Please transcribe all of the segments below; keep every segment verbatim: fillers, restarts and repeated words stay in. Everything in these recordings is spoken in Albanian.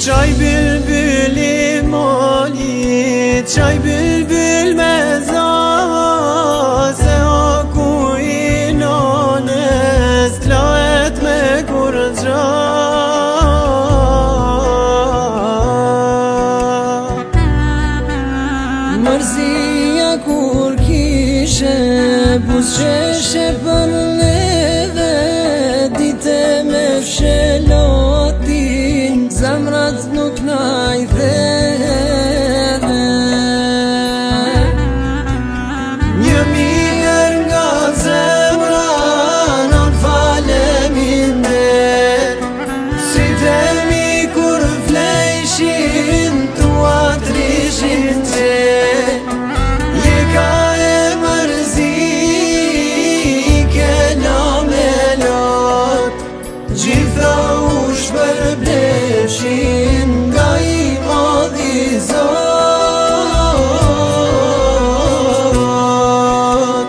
Çay bülbülü mali, çay bülbül meza, se aku inanes, la etme kurca. Mërësia kur kishe, buz qeshe për neve, dite me fshelatin, zamrat nuk na i theve. Një mirë nga zemra, non falemin der, si temi kur flejshin, tua trishin qe. Je ka e mërzi, ke la me lot, gjitha u shpërbleshin nga i madhi Zot.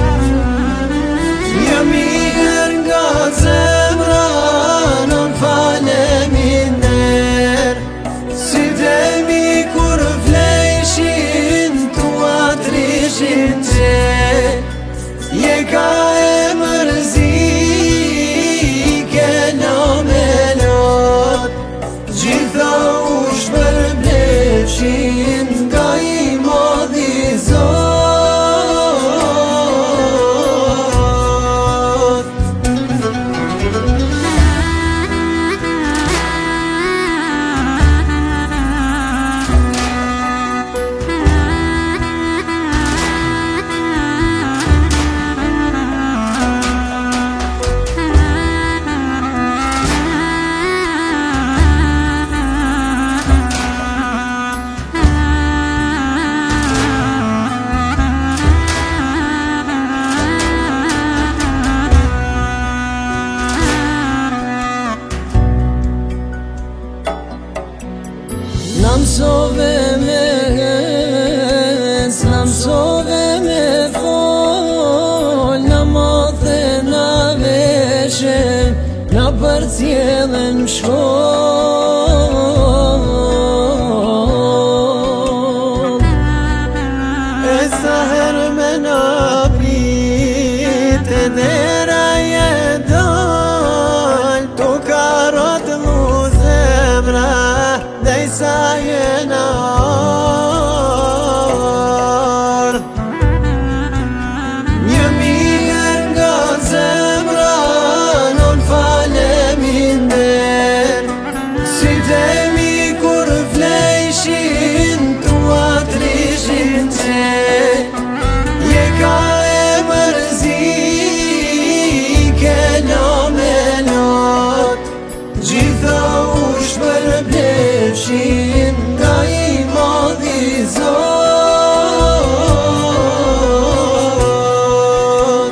Një mirë nga zemra, non falemin der, si temi kur flejshin, tua trishin qe. Je ka e mërzi, ke la me lot, gjitha u shpërbleshin nga i madhi Zot. Na mësove me hes, na mësove me fol, na mathe na veshe, na përcjellën shkoll. E sa herë me na prit, e dera je dal, tu karot mu zemra, dhe i sa jena ardh. Një mirë nga zemra, non falemin der, si temi kur flejshin, tua trishin qe. Je ka e mërzi, ke la me lot, gjitha u shpërbleshin nga i madhi Zot.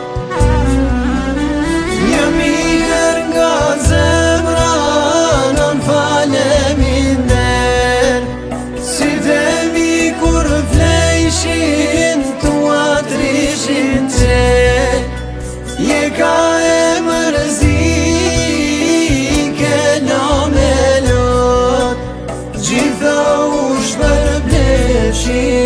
Një mirë nga zemra, non falemin der, si temi kur flejshin, tua trishin qe. Je ka e mërzi, ke la me lot, gjitha u shpërbleshin